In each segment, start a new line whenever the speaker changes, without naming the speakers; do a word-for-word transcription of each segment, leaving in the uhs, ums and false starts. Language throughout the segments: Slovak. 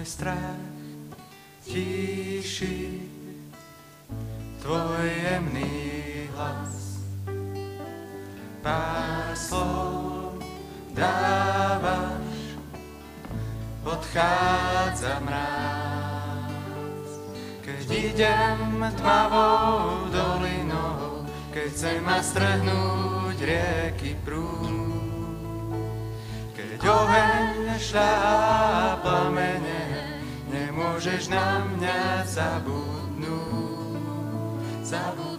môj strach tíši tvoj jemný hlas. Pár slov dávaš, odchádza mráz. Keď idem tmavou dolinou, keď chcem ma strhnúť rieky prúd, keď oheň šľahá plamene, nemôžeš na mňa zabudnúť, zabudnúť.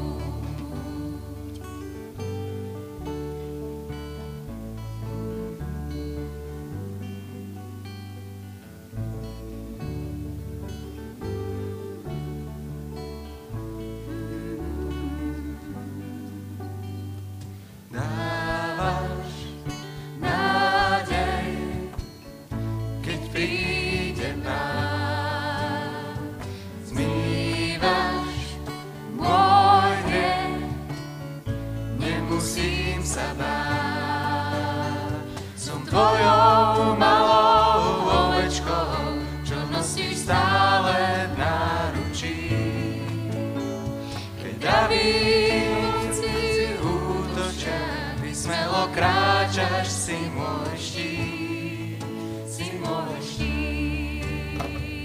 Kráčaš, si môj štít, si môj štít.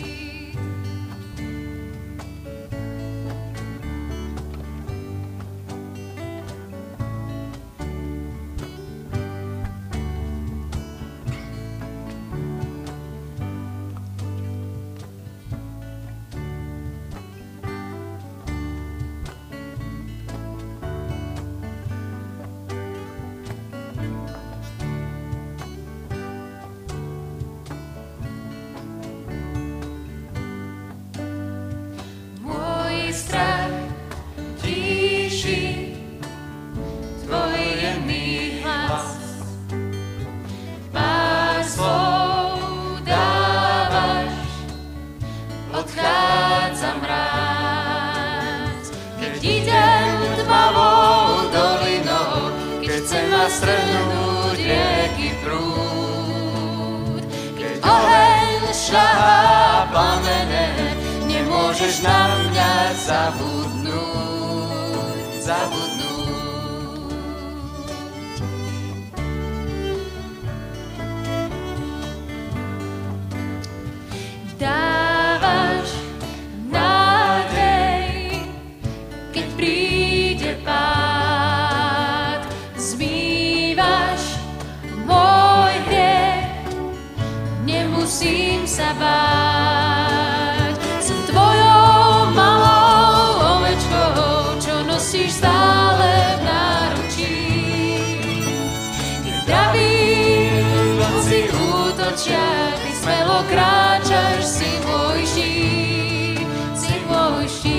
Strhnúť rieky prúd, keď oheň šľahá plamene, nemôžeš na mňa zabudnúť, zabudnúť. Dávaš nádej, keď príde pád. Nemusím sa báť, som tvojou malou ovečkou, čo nosíš stále v náručí. Keď praví vlci útočia, ty smelo kráčaš, si môj štít, si môj štít.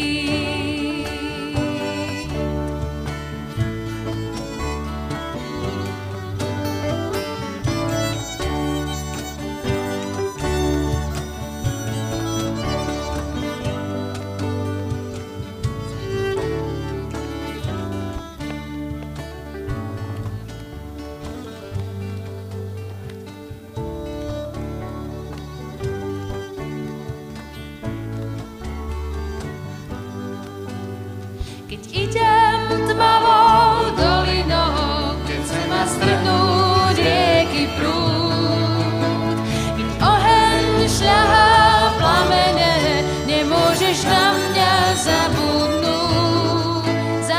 Keď idem tmavou dolinou, keď chcem ma strhnúť rieky prúd, keď oheň šľahá plamene, nemôžeš na mňa zabudnúť,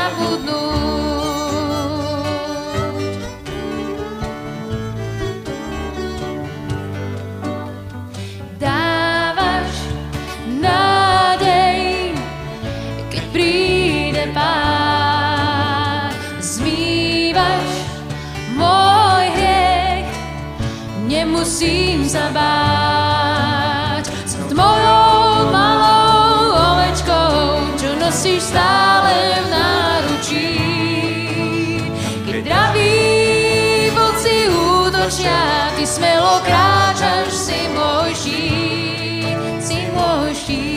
zabudnúť. Dávaš nádej, keď príde pád, zmývaš môj hriech, nemusím sa báť. Som tvojou malou ovečkou, čo nosíš stále v náručí. Keď draví vlci útočia, ty smelo kráčaš, si môj štít, si môj štít.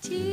ti.